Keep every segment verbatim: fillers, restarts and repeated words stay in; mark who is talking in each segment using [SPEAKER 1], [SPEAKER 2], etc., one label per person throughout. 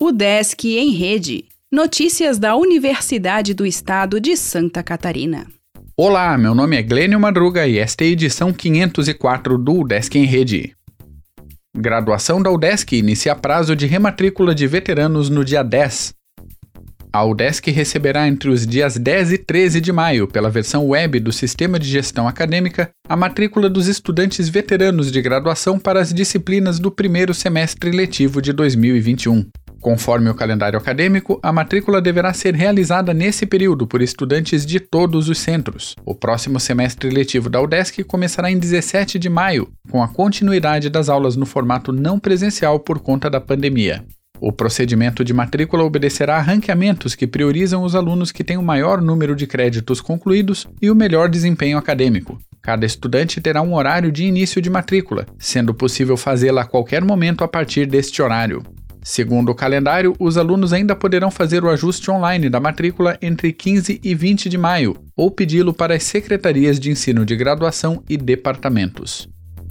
[SPEAKER 1] UDESC em Rede. Notícias da Universidade do Estado de Santa Catarina.
[SPEAKER 2] Olá, meu nome é Glênio Madruga e esta é a edição quinhentos e quatro do UDESC em Rede. Graduação da UDESC inicia prazo de rematrícula de veteranos no dia dez. A UDESC receberá entre os dias dez e treze de maio, pela versão web do Sistema de Gestão Acadêmica, a matrícula dos estudantes veteranos de graduação para as disciplinas do primeiro semestre letivo de dois mil e vinte e um. Conforme o calendário acadêmico, a matrícula deverá ser realizada nesse período por estudantes de todos os centros. O próximo semestre letivo da UDESC começará em dezessete de maio, com a continuidade das aulas no formato não presencial por conta da pandemia. O procedimento de matrícula obedecerá a ranqueamentos que priorizam os alunos que têm o maior número de créditos concluídos e o melhor desempenho acadêmico. Cada estudante terá um horário de início de matrícula, sendo possível fazê-la a qualquer momento a partir deste horário. Segundo o calendário, os alunos ainda poderão fazer o ajuste online da matrícula entre quinze e vinte de maio, ou pedi-lo para as secretarias de ensino de graduação e departamentos.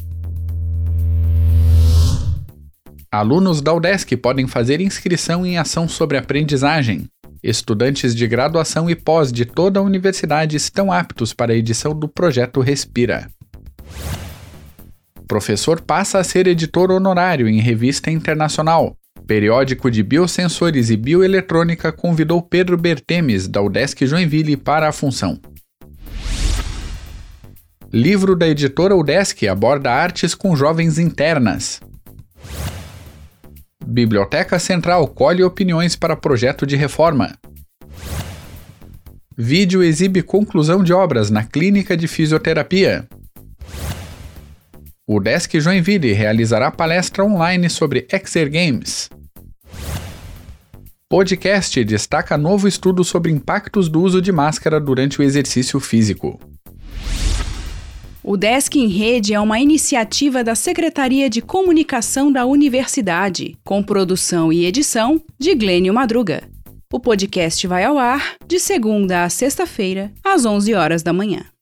[SPEAKER 2] Alunos da UDESC podem fazer inscrição em ação sobre aprendizagem. Estudantes de graduação e pós de toda a universidade estão aptos para a edição do Projeto Respira. Professor passa a ser editor honorário em revista internacional. Periódico de Biosensores e Bioeletrônica convidou Pedro Bertemes, da UDESC Joinville, para a função. Livro da editora UDESC aborda artes com jovens internas. Biblioteca Central colhe opiniões para projeto de reforma. Vídeo exibe conclusão de obras na Clínica de Fisioterapia. O UDESC Joinville realizará palestra online sobre Exergames. Podcast destaca novo estudo sobre impactos do uso de máscara durante o exercício físico.
[SPEAKER 1] O UDESC em Rede é uma iniciativa da Secretaria de Comunicação da Universidade, com produção e edição de Glênio Madruga. O podcast vai ao ar de segunda a sexta-feira, às onze horas da manhã.